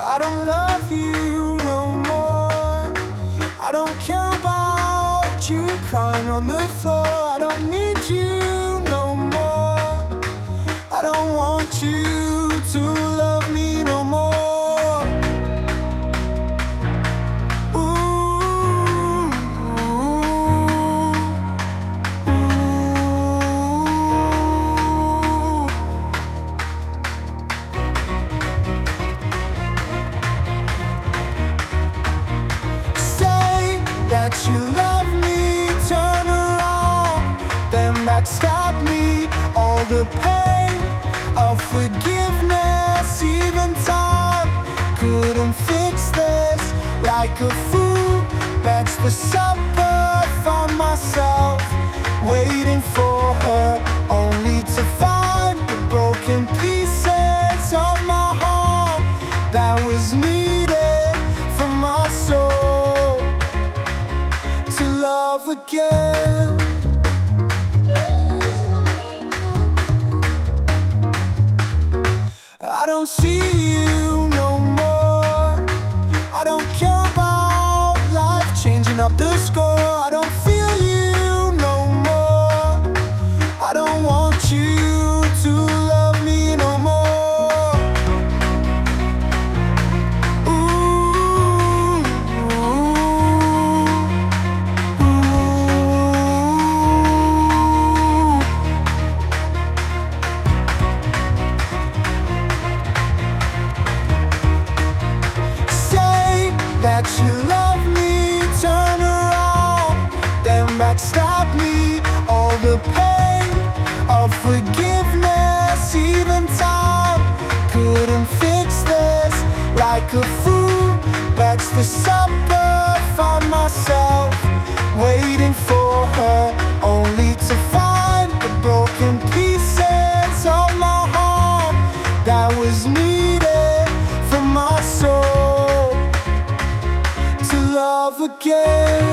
I don't love you no more. I don't care about you crying on the floor. I don't need you no more. I don't want you to love me no more. Ooh, Say that you love me, turn around, then backstab me. All the pain of forgiveness, even time couldn't fix this. Like a fool, that's the supper. Found myself waiting for her, only to find the broken pieces of my heart that was needed for my soul to love again. I don't see you no more. I don't care about life changing up the score. I don't feel you no more. I don't want you to love me no more. Ooh, Say that you love me, turn around, then backstab me. All the pain of forgiveness, even time couldn't fix this. Like a fool, that's the supper. Found myself waiting for her, only to find the broken pieces of my heart that was needed for my soul to love again.